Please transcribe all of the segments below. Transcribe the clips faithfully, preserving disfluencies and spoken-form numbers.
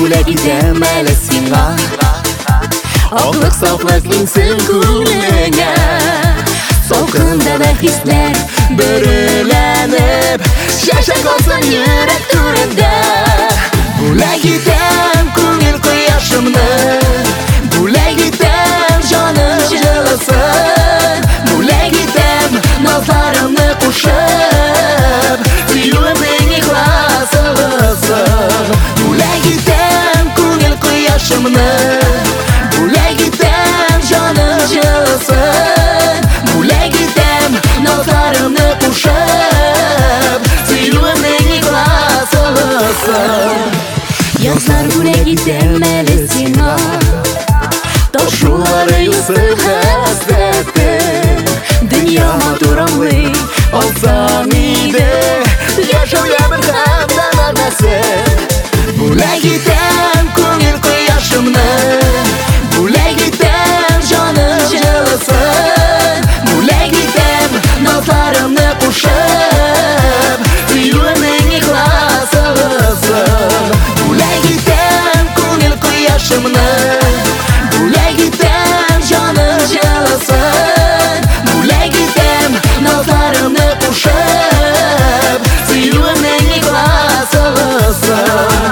Бүләк итәм әле сиңа Аклык, сафлык инсен күңлеңә Салкында да хисләр бөреләнеп Чәчәк алсын йөрәк түрендә Бүләк итәм күңел кояшымны Бүләк итәм җаным җылысын Бүләк итәм назларымны кушып Сөюемнең ихласылысын Бүләк итәм күңел кояшымны Бүләк итәм җаным җылысын Бүләк итәм назларымны кушып Сөюемнең ихласылысын Язлар бүләк итәм әле сиңа Таушулары юсып хәсрәте Дөнья матур аңлый алсаң иде Яшәүгә бер һәм дә мәгънәсе Бүләк итәм күңел кояшымны Бүләк итәм җаным җылысын Бүләк итәм назларымны кушып Сөюемнең ихласылысын Бүләк итәм күңел кояшымны Бүләк итәм җаным җылысын Бүләк итәм назларымны кушып Сөюемнең ихласылысын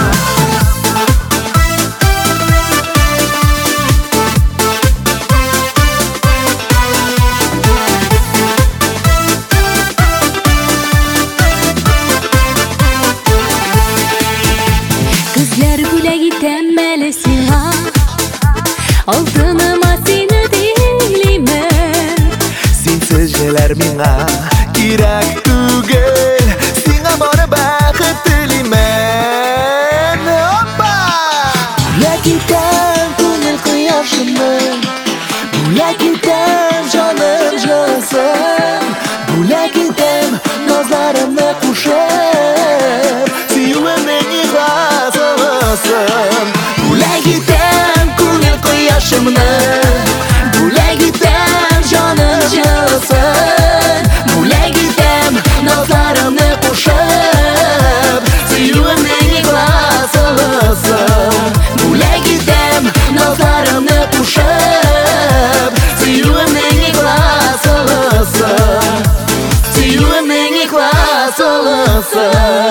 Күзләр бүләк итәм әле сиңа Алтыныма сине дилимен Синсез җәләр миңа кирәк түгел Сиңа бары бәхет телимен Опа! Бүләк итәм күңел кояшымны Бүләк итәм җаным җылысын Бүләк итәм назларымны кушып Сөюемнең ихласылысын Бүләк итәм күңел кояшымны Бүләк итәм җаным җылысын Бүләк итәм назларымны кушып Сөюемнең ихласылысын Бүләк итәм назларымны кушып Сөюемнең ихласылысын Сөюемнең ихласылысын